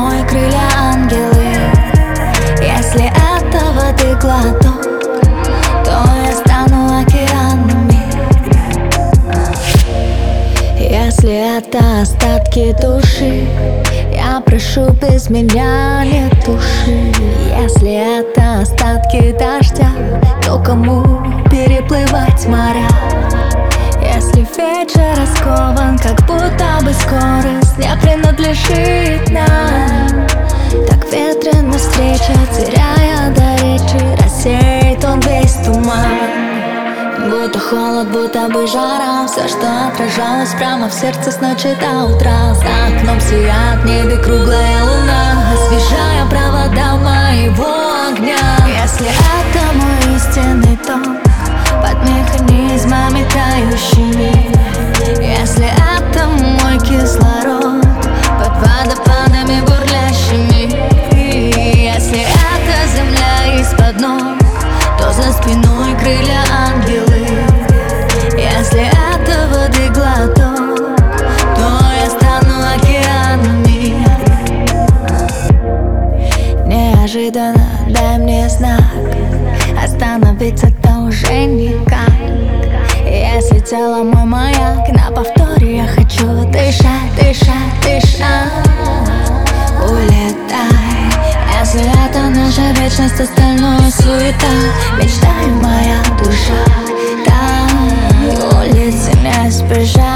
спиной крылья ангелы. Если это воды глоток, то я стану океанами. Если это остатки души, я прошу, без меня не туши. Если это остатки дождя, то кому переплывать моря? Если вечер раскован, как будто бы скорость не принадлежит нам, так ветрена встреча, теряя до речи, рассеет он весь туман. Будто холод, будто бы жара, все, что отражалось прямо в сердце с ночи до утра. За окном сияет в небе круглая луна, освежая провода моего огня. Если это мой истинный ток под механизмами тающими, если это мой кислород под водопадами бурлящими, если это земля из-под ног, то за спиной крылья ангелы. Если это воды глоток, то я стану океанами. Неожиданно дай мне знак, остановиться-то уже никак. Если тело мой маяк, на повторе я хочу дышать, дышать, дышать. Улетай, если это наша вечность, остальное суета. Мечтаю моя душа, дай улицы не спешат.